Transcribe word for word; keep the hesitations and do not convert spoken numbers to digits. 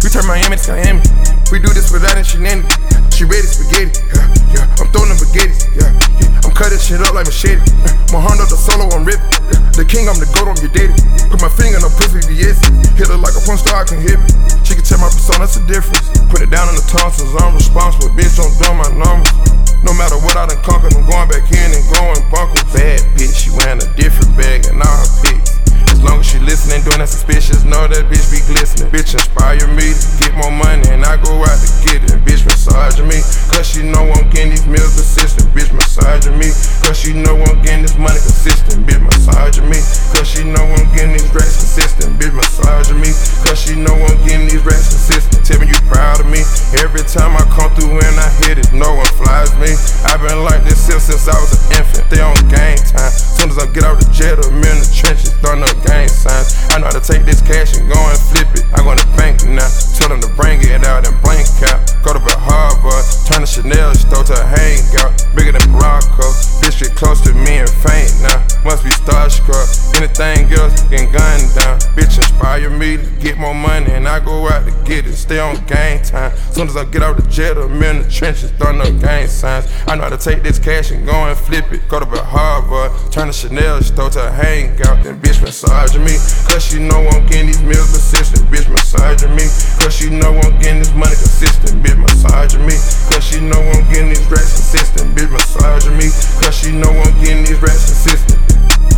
We turn Miami to Miami. We do this without any shenanigans. She ready spaghetti, yeah, yeah. I'm throwing them baguettes, yeah, yeah. I'm cutting shit up like machete. Yeah. My hand up the solo, I'm ripping. Yeah. The king, I'm the goat, I'm your daddy. Put my finger in her pussy, yes. Hit her like a porn star, I can hit me. She can tell my persona, that's the difference. Put it down in the tonsils, I'm responsible. Bitch, don't do my numbers. No matter what I done conquered, I'm going back in and going bunker. Bad bitch, she wearing a different bag and all her pics. As long as she listening, doing that suspicious, know that bitch be glistening. Bitch inspire me to get more money and I go out to get it. And bitch massaging me, cause she know I'm getting these meals consistent. Bitch massaging me, cause she know I'm getting this money consistent. Bitch massaging me, cause she know I'm getting these racks consistent. Bitch massaging me, cause she know I'm getting these racks consistent. Tell me you proud of me, every time I come through and I hit it, no one flies me. I've been like this since, since I was an infant, they on game time. Soon as I get out the jet, I'm in the trenches, throwing up gang signs. I know how to take this cash and go and flip it. I go to the bank now, tell them to bring it out and blank out. Go to Harvard, turn the Chanel store to a hangout. Bigger than Morocco, bitch get close to me and faint now. Must be starstruck, anything else getting gunned down. Bitch inspire me to get more money and I go out to get it. Stay on game time, soon as I get out the jet, I'm in the trenches, throwing up gang signs. I know how to take this cash and go and flip it. Go to Harvard, turn the Chanel store to a hangout. Then bitch massaging me, cause she know I'm getting these meals consistent. Bitch massaging me, cause she know I'm getting this money consistent. Bitch massaging me, cause she know I'm getting these racks consistent. Bitch massaging me, cause she know I'm getting these racks consistent.